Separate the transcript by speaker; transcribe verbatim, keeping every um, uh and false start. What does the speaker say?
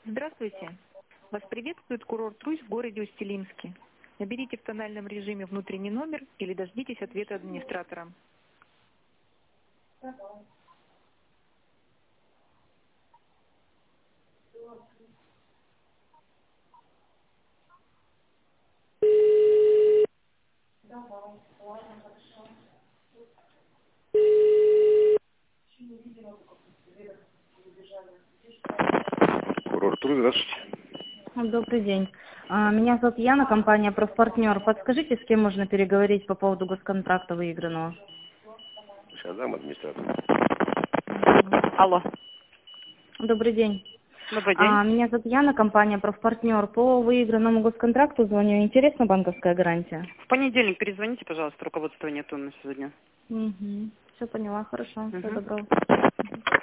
Speaker 1: Здравствуйте. Вас приветствует курорт Русь в городе Усть-Илимске. Наберите в тональном режиме внутренний номер или дождитесь ответа администратора.
Speaker 2: Курорт Русь, здравствуйте.
Speaker 3: Добрый день. А, Меня зовут Яна, компания «Профпартнер». Подскажите, с кем можно переговорить по поводу госконтракта выигранного?
Speaker 2: Сейчас дам администратор.
Speaker 4: Алло.
Speaker 3: Добрый день.
Speaker 4: Добрый день.
Speaker 3: А, Меня зовут Яна, компания «Профпартнер». По выигранному госконтракту звоню. Интересна банковская гарантия?
Speaker 4: В понедельник перезвоните, пожалуйста, руководства нету на сегодня.
Speaker 3: Угу. Все поняла, хорошо. Всего
Speaker 4: Мгм.
Speaker 3: доброго.